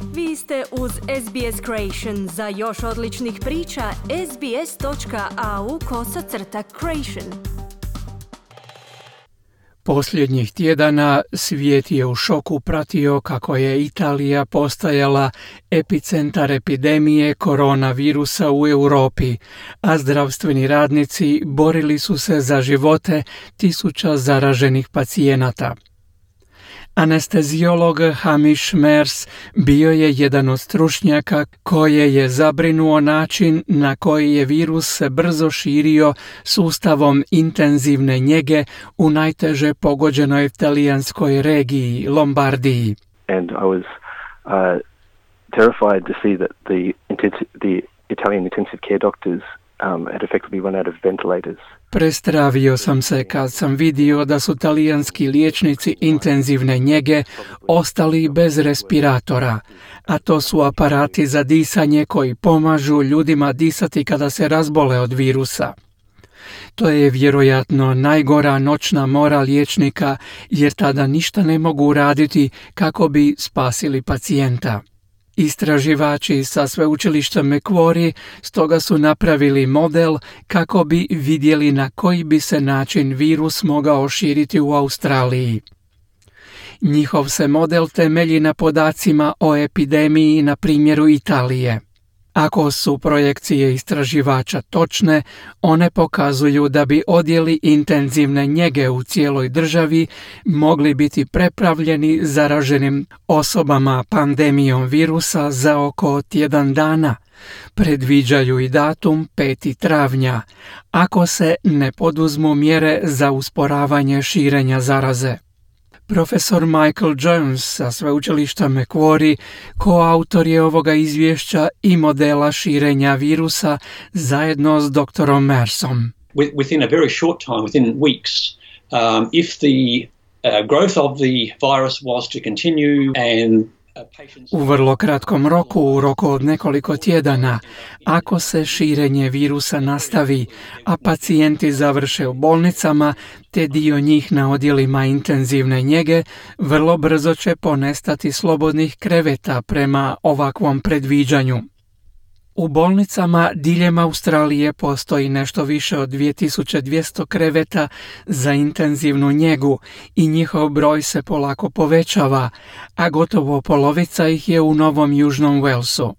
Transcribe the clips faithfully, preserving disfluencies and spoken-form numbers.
Vi ste uz S B S Creation. Za još odličnih priča, sbs.au kosacrta creation. Posljednjih tjedana svijet je u šoku pratio kako je Italija postajala epicentar epidemije koronavirusa u Europi, a zdravstveni radnici borili su se za živote tisuća zaraženih pacijenata. Anesteziolog Hamish Mers bio je jedan od stručnjaka koje je zabrinuo način na koji je virus se brzo širio sustavom intenzivne njege u najteže pogođenoj talijanskoj regiji Lombardiji. And I was uh, terrified to see that the intensive, the Italian intensive care doctors um, had effectively run out of ventilators. Prestravio sam se kad sam vidio da su talijanski liječnici intenzivne njege ostali bez respiratora, a to su aparati za disanje koji pomažu ljudima disati kada se razbole od virusa. To je vjerojatno najgora noćna mora liječnika jer tada ništa ne mogu raditi kako bi spasili pacijenta. Istraživači sa sveučilišta Macquarie stoga su napravili model kako bi vidjeli na koji bi se način virus mogao širiti u Australiji. Njihov se model temelji na podacima o epidemiji na primjeru Italije. Ako su projekcije istraživača točne, one pokazuju da bi odjeli intenzivne njege u cijeloj državi mogli biti prepravljeni zaraženim osobama pandemijom virusa za oko tjedan dana. Predviđaju i datum peti travnja, ako se ne poduzmu mjere za usporavanje širenja zaraze. Profesor Michael Jones sa sveučilišta Macquarie, koautor je ovoga izvješća i modela širenja virusa zajedno s doktorom Mersom. Within a very short time, within weeks, um, if the uh, growth of the virus was to continue and U vrlo kratkom roku, u roku od nekoliko tjedana, ako se širenje virusa nastavi, a pacijenti završe u bolnicama, te dio njih na odjelima intenzivne njege, vrlo brzo će ponestati slobodnih kreveta prema ovakvom predviđanju. U bolnicama diljem Australije postoji nešto više od dvije tisuće dvjesto kreveta za intenzivnu njegu i njihov broj se polako povećava, a gotovo polovica ih je u Novom Južnom Walesu.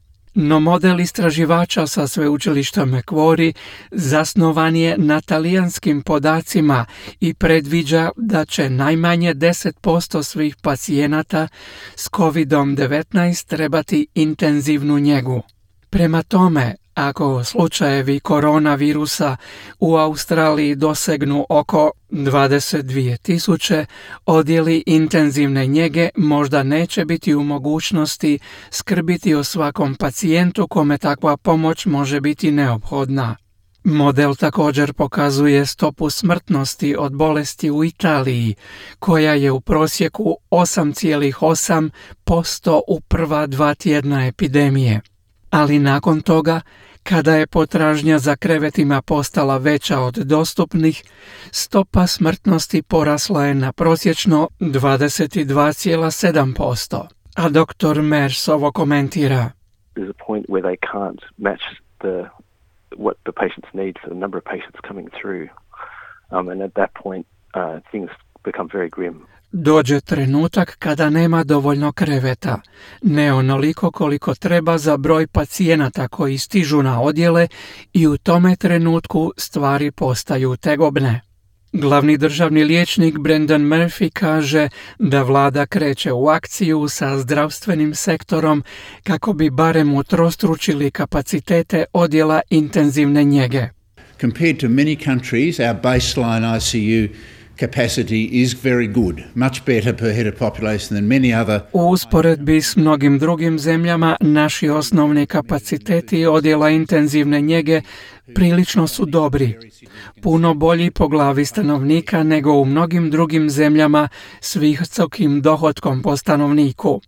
No model istraživača sa sveučilišta Macquarie zasnovan je na talijanskim podacima i predviđa da će najmanje deset posto svih pacijenata s kovid devetnaest trebati intenzivnu njegu. Prema tome, ako slučajevi koronavirusa u Australiji dosegnu oko dvadeset dvije tisuće, odjeli intenzivne njege možda neće biti u mogućnosti skrbiti o svakom pacijentu kome takva pomoć može biti neophodna. Model također pokazuje stopu smrtnosti od bolesti u Italiji, koja je u prosjeku osam zarez osam posto u prva dva tjedna epidemije. Ali nakon toga, kada je potražnja za krevetima postala veća od dostupnih, stopa smrtnosti porasla je na prosječno dvadeset dva zarez sedam posto. A doktor Mers ovo komentira. There's a point where they can't match the what the patients need for the number of patients coming through. Um, and at that point, uh, things become very grim. Dođe trenutak kada nema dovoljno kreveta, ne onoliko koliko treba za broj pacijenata koji stižu na odjele i u tome trenutku stvari postaju tegobne. Glavni državni liječnik Brendan Murphy kaže da vlada kreće u akciju sa zdravstvenim sektorom kako bi barem utrostručili kapacitete odjela intenzivne njege. Compared to many countries, our baseline I C U capacity is very good, much better per head of population than many other. U usporedbi s mnogim drugim zemljama, naši osnovni kapaciteti odjela intenzivne njege prilično su dobri, puno bolji po glavi stanovnika nego u mnogim drugim zemljama s visokim dohotkom po stanovniku.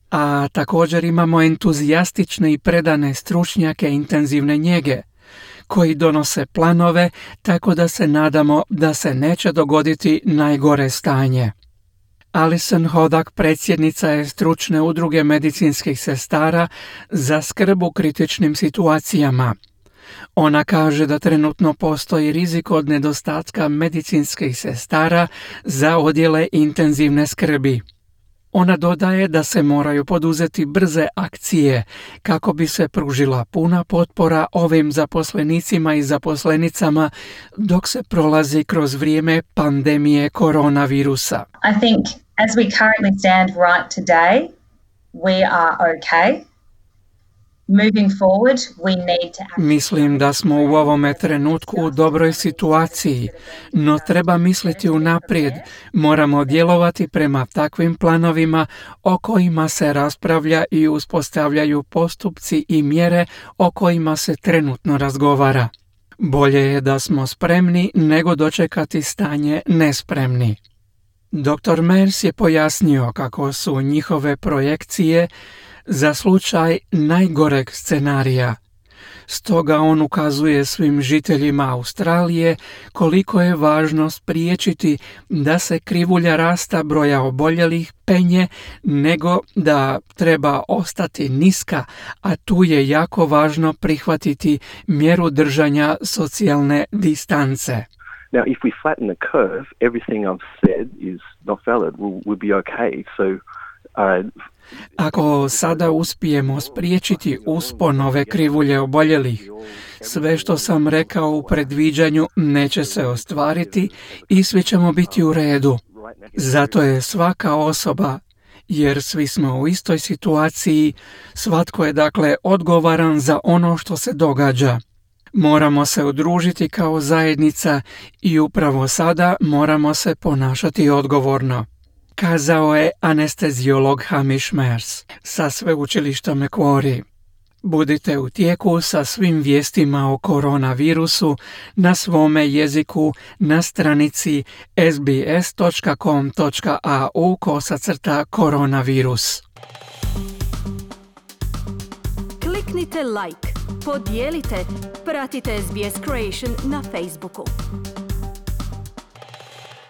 A također imamo entuzijastične i predane stručnjake intenzivne njege, koji donose planove, tako da se nadamo da se neće dogoditi najgore stanje. Alison Hodak predsjednica je stručne udruge medicinskih sestara za skrb u kritičnim situacijama. Ona kaže da trenutno postoji rizik od nedostatka medicinskih sestara za odjele intenzivne skrbi. Ona dodaje da se moraju poduzeti brze akcije kako bi se pružila puna potpora ovim zaposlenicima i zaposlenicama dok se prolazi kroz vrijeme pandemije koronavirusa. I think as we currently stand right today, we are okay. Moving forward, we need to... Mislim da smo u ovome trenutku u dobroj situaciji, no treba misliti unaprijed. Moramo djelovati prema takvim planovima o kojima se raspravlja i uspostavljaju postupci i mjere o kojima se trenutno razgovara. Bolje je da smo spremni nego dočekati stanje nespremni. doktor Mers je pojasnio kako su njihove projekcije za slučaj najgoreg scenarija. Stoga on ukazuje svim žiteljima Australije koliko je važno spriječiti da se krivulja rasta broja oboljelih penje, nego da treba ostati niska, a tu je jako važno prihvatiti mjeru držanja socijalne distance. Now, if we flatten the curve, everything I've said is not valid. We'll, we'll be okay. So, uh, Ako sada uspijemo spriječiti uspon ove krivulje oboljelih, sve što sam rekao u predviđanju neće se ostvariti i svi ćemo biti u redu. Zato je svaka osoba, jer svi smo u istoj situaciji, svatko je dakle odgovoran za ono što se događa. Moramo se udružiti kao zajednica i upravo sada moramo se ponašati odgovorno, kazao je anesteziolog Hamish Mers sa sveučilišta Macquarie. Budite u tijeku sa svim vijestima o koronavirusu na svome jeziku na stranici s b s dot com dot a u kosacrta koronavirus. Kliknite like, podijelite, pratite S B S Creation na Facebooku.